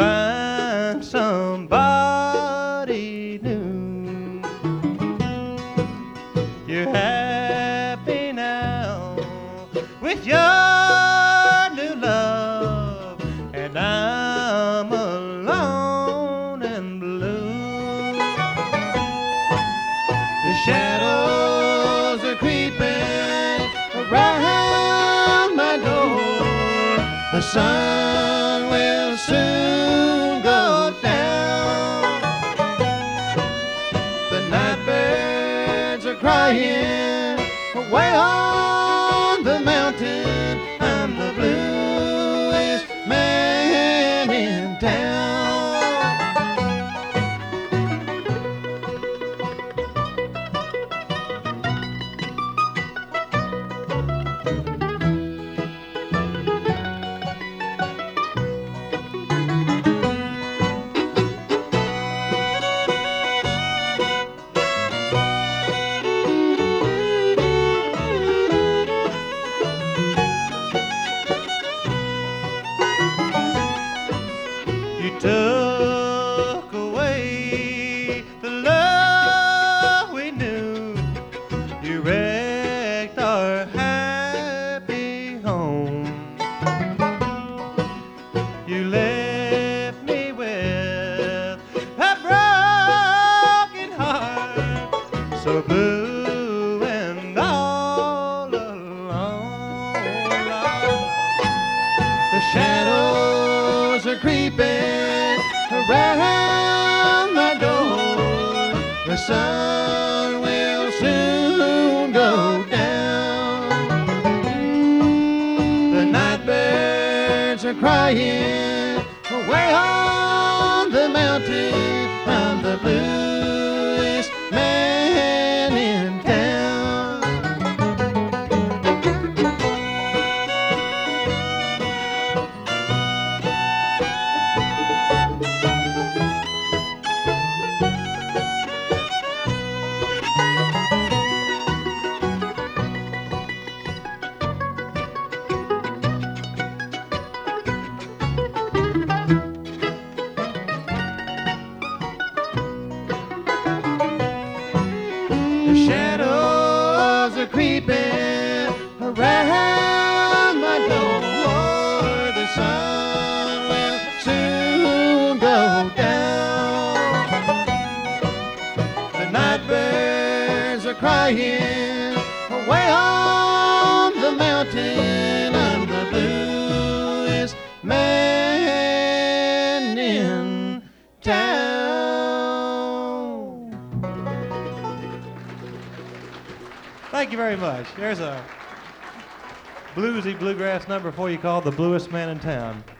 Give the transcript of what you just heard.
find somebody new. You're happy now with your new love, and I'm alone and blue. The shadows are creeping around my door. The sun will soon go down. The night birds are crying away on the mountain. I'm the bluest man in town. You took away the love we knew. You wrecked our happy home. You left me with a broken heart, so blue and all alone. The shadows are creeping around my door. The sun will soon go down. The night birds are crying away on the mountain. I'm the bluest man in town. The shadows are creeping around my door. The sun will soon go down. The night birds are crying away on the mountain. I'm the bluest man in town. Thank you very much. There's a bluesy bluegrass number for you called The Bluest Man in Town.